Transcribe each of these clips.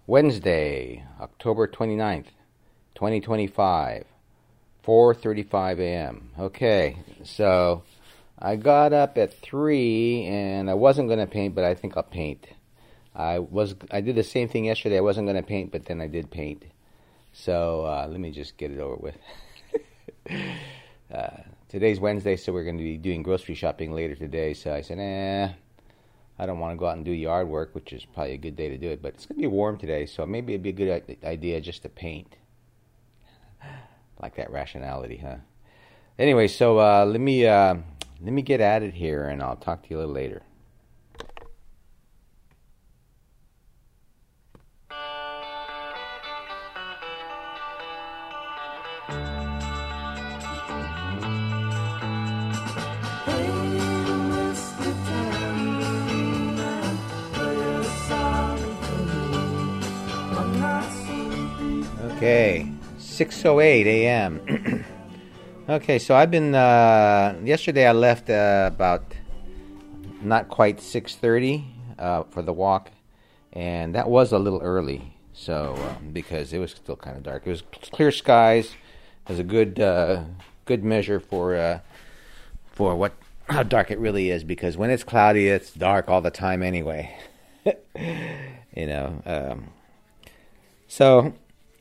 Wednesday, October 29th, 2025, 4:35 a.m. Okay, so I got up at 3 and I wasn't going to paint, but I think I'll paint. I did the same thing yesterday. I wasn't going to paint, but then I did paint. So let me just get it over with. Today's Wednesday, so we're going to be doing grocery shopping later today. So I said, I don't want to go out and do yard work, which is probably a good day to do it. But it's going to be warm today, so maybe it'd be a good idea just to paint. Like that rationality, huh? Anyway, so let me get at it here, and I'll talk to you a little later. Okay, 6:08 a.m. Okay, so I've been, yesterday I left about not quite 6:30 for the walk, and that was a little early, so, because it was still kind of dark. It was clear skies. It was a good measure for how dark it really is, because when it's cloudy, it's dark all the time anyway. You know, so...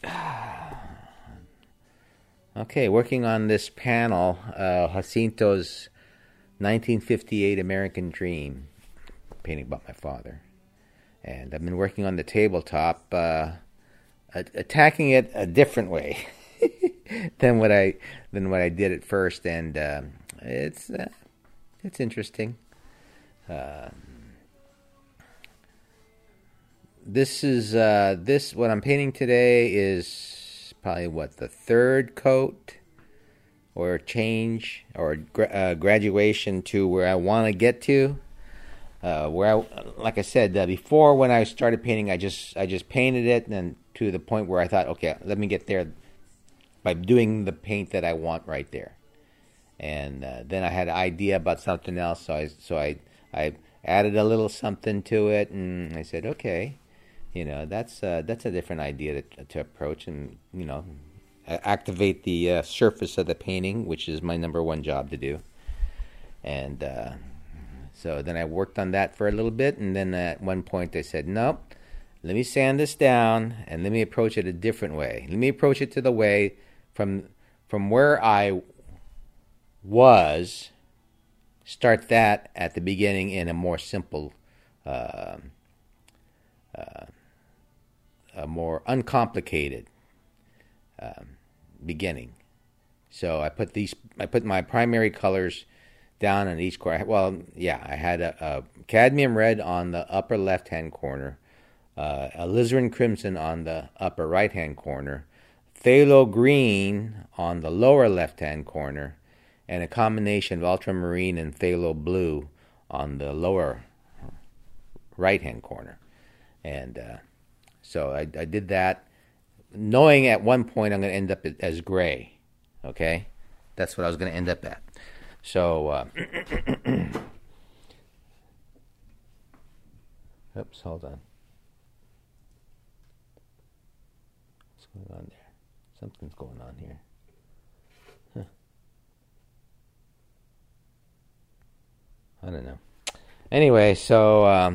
Okay, working on this panel, Jacinto's 1958 American Dream, painting about my father. And I've been working on the tabletop, attacking it a different way than what I did at first, and it's interesting. What I'm painting today is probably the third coat or change or graduation to where I want to get to. Like I said before, when I started painting, I just painted it, and then to the point where I thought, okay, let me get there by doing the paint that I want right there. And then I had an idea about something else, so I added a little something to it, and I said, okay. You know, that's a different idea to approach, and activate the surface of the painting, which is my number one job to do. And so then I worked on that for a little bit, and then at one point I said, nope, let me sand this down and let me approach it a different way. Let me approach it to the way from where I was. Start that at the beginning in a more simple. A more uncomplicated beginning. So I put my primary colors down in each corner. Well, yeah, I had a cadmium red on the upper left-hand corner, a alizarin crimson on the upper right-hand corner, phthalo green on the lower left-hand corner, and a combination of ultramarine and phthalo blue on the lower right-hand corner. And so I did that, knowing at one point I'm going to end up as gray. Okay? That's what I was going to end up at. So, oops, hold on. What's going on there? Something's going on here. Huh. I don't know. Anyway, so...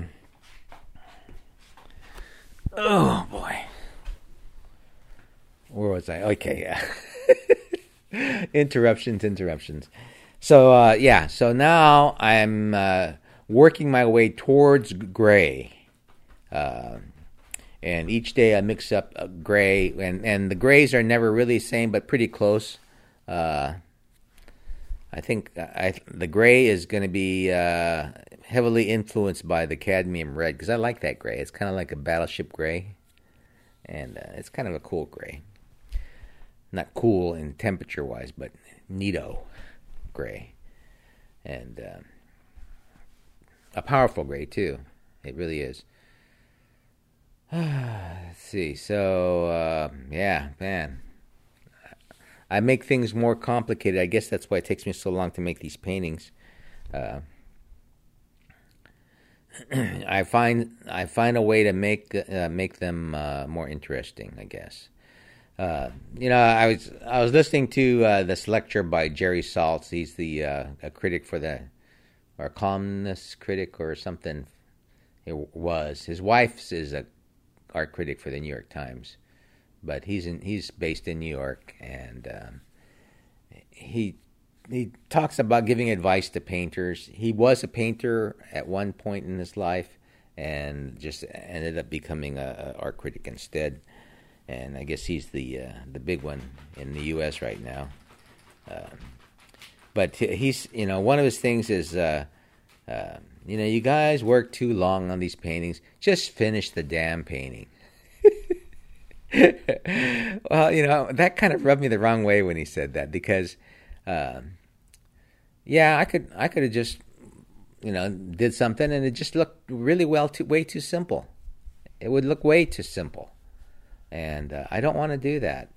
oh boy, where was I? Okay, yeah. Interruptions. So so now I'm working my way towards gray, and each day I mix up gray, and the grays are never really the same, but pretty close. I think the gray is going to be heavily influenced by the cadmium red, because I like that gray. It's kind of like a battleship gray, and it's kind of a cool gray. Not cool in temperature-wise, but neato gray. And a powerful gray, too. It really is. Let's see. So, yeah, man. I make things more complicated. I guess that's why it takes me so long to make these paintings. I find a way to make them more interesting, I guess. I was listening to this lecture by Jerry Saltz. He's the a critic for the or columnist critic or something. It was his wife's is a art critic for the New York Times, but he's based in New York, and he talks about giving advice to painters. He was a painter at one point in his life, and just ended up becoming a art critic instead. And I guess he's the big one in the U.S. right now. But he's one of his things is you guys work too long on these paintings. Just finish the damn painting. Well, that kind of rubbed me the wrong way when he said that, because I could have just did something and it just looked really way too simple. It would look way too simple. And I don't want to do that.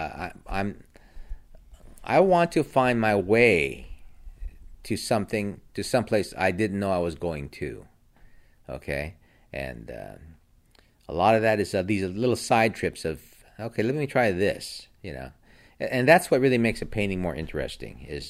I want to find my way to someplace I didn't know I was going to. Okay, and a lot of that is these little side trips of, okay, let me try this. And that's what really makes a painting more interesting. Is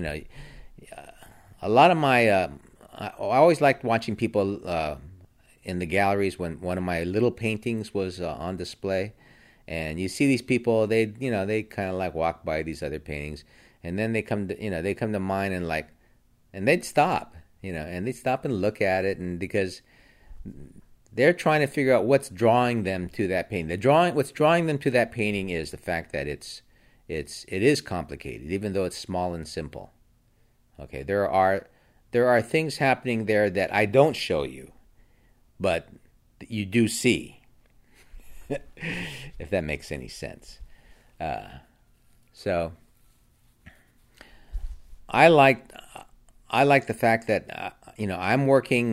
a lot of my I always liked watching people in the galleries when one of my little paintings was on display, and you see these people, they kind of like walk by these other paintings, and then they come to mine, and they'd stop, and they'd stop and look at it, and because they're trying to figure out what's drawing them to that painting. What's drawing them to that painting is the fact that it is complicated, even though it's small and simple. Okay, there are things happening there that I don't show you, but you do see, if that makes any sense. So I like the fact that I'm working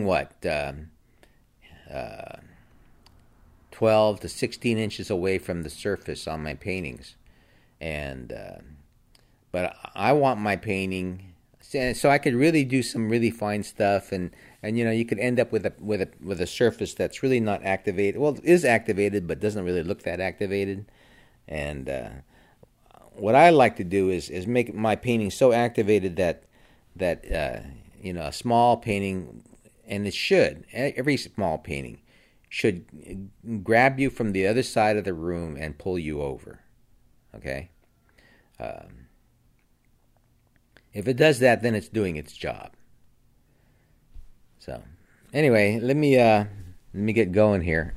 12 to 16 inches away from the surface on my paintings, and but I want my painting so I could really do some really fine stuff, and you could end up with a surface that's really not activated. Well, it is activated, but doesn't really look that activated. And what I like to do is make my painting so activated that a small painting, and every small painting should grab you from the other side of the room and pull you over. Okay. If it does that, then it's doing its job. So, anyway, let me get going here.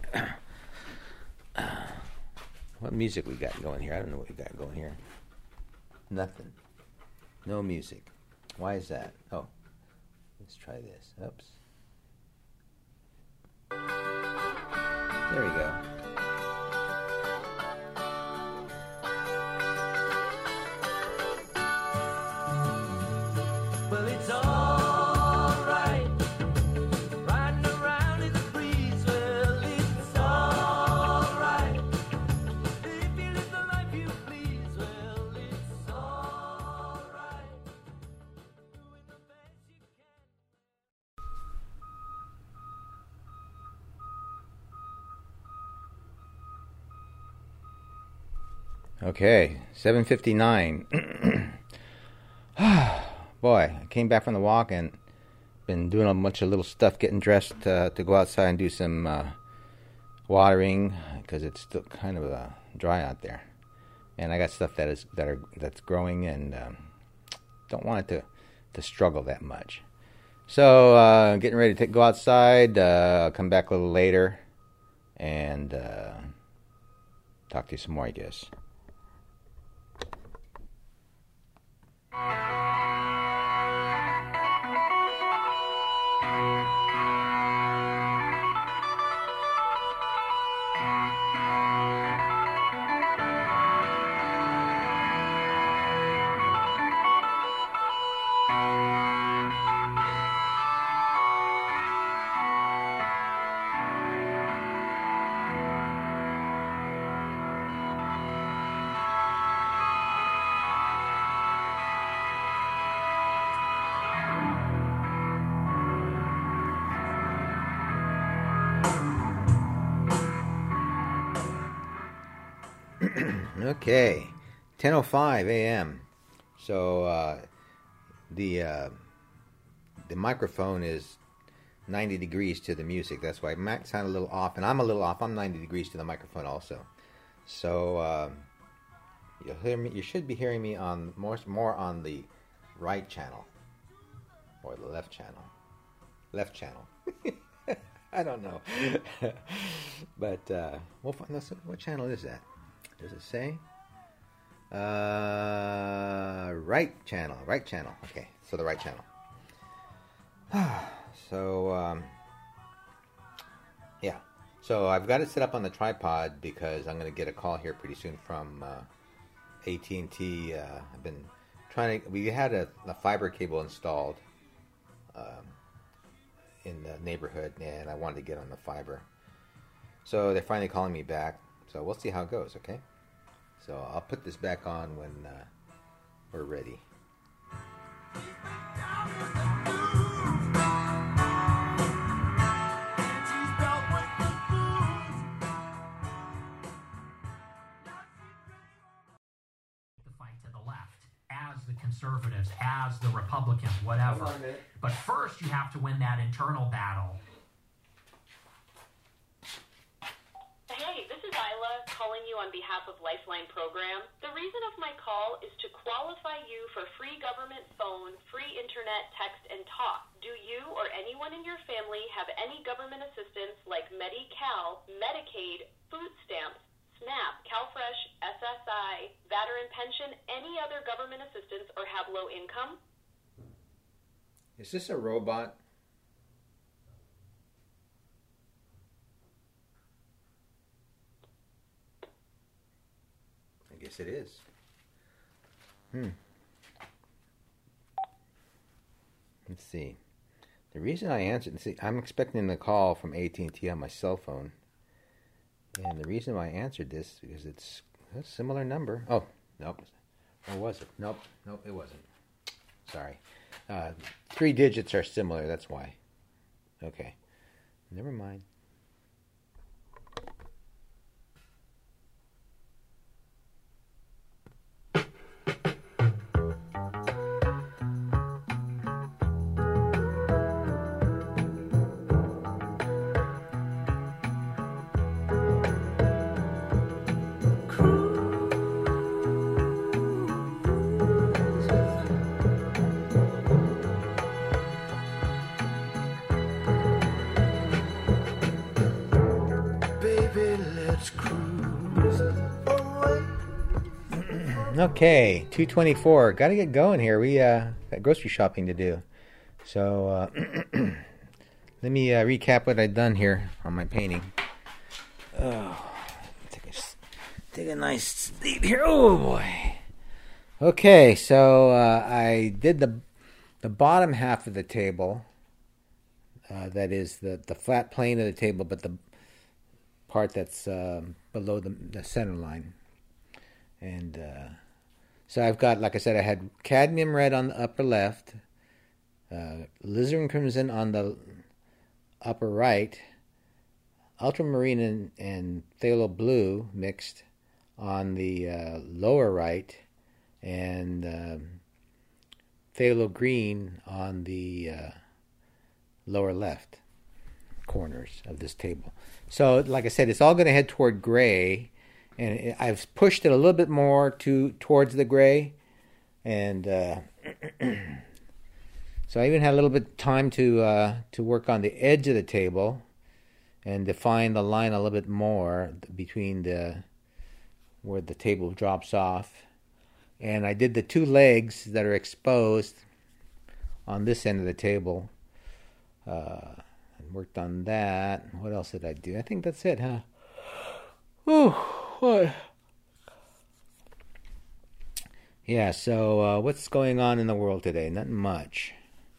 What music we got going here? I don't know what we got going here. Nothing. No music. Why is that? Oh, let's try this. Oops. There we go. Well, it's all right. Riding around in the breeze. Well, it's all right. If you live the life you please. Well, it's all right. Doing the best you can. Okay, 7:59. Boy, I came back from the walk and been doing a bunch of little stuff, getting dressed to go outside and do some watering, because it's still kind of dry out there, and I got stuff that's growing, and don't want it to struggle that much. So getting ready to go outside. I'll come back a little later and talk to you some more, I guess. Okay, 10:05 a.m. So the microphone is 90 degrees to the music. That's why it might sound a little off, and I'm a little off. I'm 90 degrees to the microphone also. So you'll hear me. You should be hearing me on more on the right channel or the left channel. Left channel. I don't know, but we'll find. What channel is that? Does it say? Right channel. Right channel. Okay, so the right channel. So yeah. So I've got it set up on the tripod because I'm going to get a call here pretty soon from AT&T. I've been trying to. We had a fiber cable installed in the neighborhood, and I wanted to get on the fiber. So they're finally calling me back. So we'll see how it goes. Okay. So I'll put this back on when we're ready. The fight to the left, as the conservatives, as the Republicans, whatever. But first, you have to win that internal battle. Hey, this is Isla calling you on behalf of Lifeline Program. The reason of my call is to qualify you for free government phone, free internet, text, and talk. Do you or anyone in your family have any government assistance like Medi-Cal, Medicaid, food stamps, SNAP, CalFresh, SSI, veteran pension, any other government assistance, or have low income? Is this a robot? I guess it is. Let's see. The reason I answered, I'm expecting the call from AT&T on my cell phone. And the reason why I answered this is because it's a similar number. Oh, nope. Or was it? Nope, it wasn't. Sorry. 3 digits are similar, that's why. Okay. Never mind. Okay, 2:24. Got to get going here. We got grocery shopping to do. So let me recap what I've done here on my painting. Oh, take a nice sleep here. Oh boy. Okay, so I did the bottom half of the table. That is the flat plane of the table, but the part that's below the center line. And so I've got, like I said, I had cadmium red on the upper left, alizarin crimson on the upper right, ultramarine and phthalo blue mixed on the lower right, and phthalo green on the lower left corners of this table. So, like I said, it's all going to head toward gray. And I've pushed it a little bit more towards the gray, and so I even had a little bit of time to work on the edge of the table and define the line a little bit more between where the table drops off. And I did the 2 legs that are exposed on this end of the table. And worked on that. What else did I do? I think that's it, huh? Whew. What? Yeah, so what's going on in the world today? Not much.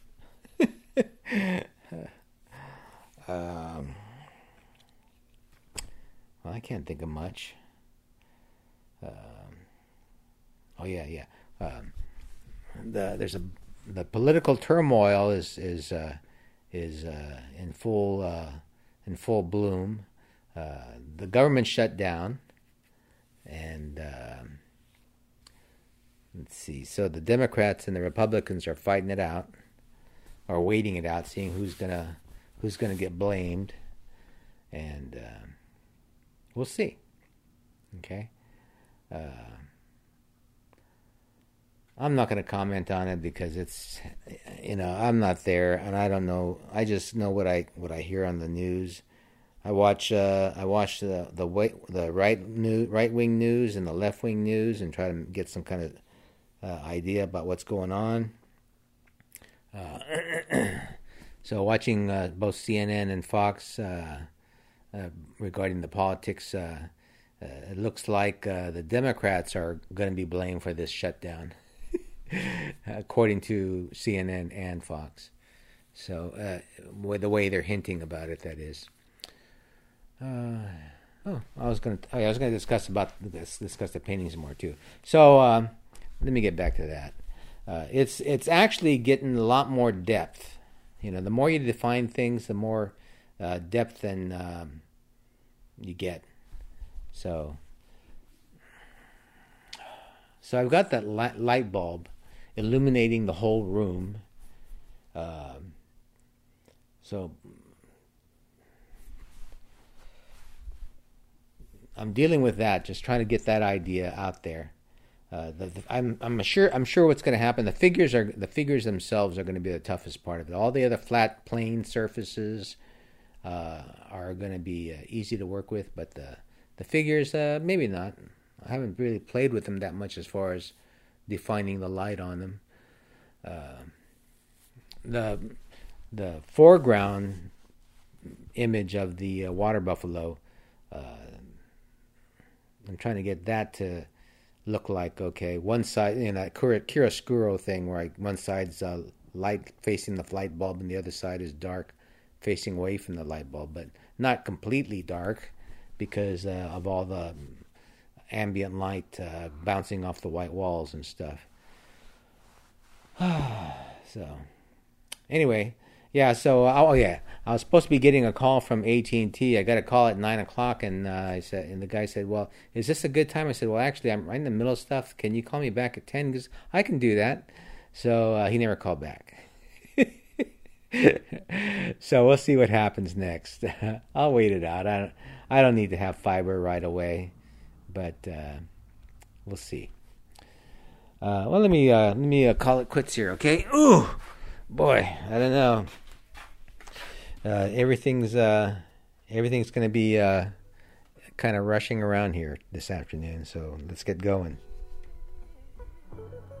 Well, I can't think of much. The political turmoil is in full bloom. The government shut down. And let's see. So the Democrats and the Republicans are fighting it out, or waiting it out, seeing who's gonna get blamed, and we'll see. Okay. I'm not going to comment on it because it's, I'm not there and I don't know. I just know what I hear on the news. I watch the right wing news and the left wing news and try to get some kind of idea about what's going on. So watching both CNN and Fox regarding the politics, it looks like the Democrats are going to be blamed for this shutdown, according to CNN and Fox. So the way they're hinting about it, that is. I was going to discuss the paintings more too. So let me get back to that. It's actually getting a lot more depth. The more you define things, the more depth and you get. So I've got that light bulb illuminating the whole room. So I'm dealing with that, just trying to get that idea out there. I'm sure what's going to happen. The figures themselves are going to be the toughest part of it. All the other flat, plain surfaces are going to be easy to work with, but the figures maybe not. I haven't really played with them that much as far as defining the light on them. The foreground image of the water buffalo, I'm trying to get that to look like, okay, one side, that chiaroscuro thing where one side's light facing the light bulb and the other side is dark facing away from the light bulb, but not completely dark because of all the ambient light bouncing off the white walls and stuff. So anyway, yeah, so I was supposed to be getting a call from AT&T. I got a call at 9:00, and the guy said, "Well, is this a good time?" I said, "Well, actually, I'm right in the middle of stuff. Can you call me back at 10? Because I can do that." So he never called back. So we'll see what happens next. I'll wait it out. I don't need to have fiber right away, but we'll see. Well, let me call it quits here, okay? Ooh, boy, I don't know. Everything's going to be kind of rushing around here this afternoon, so let's get going.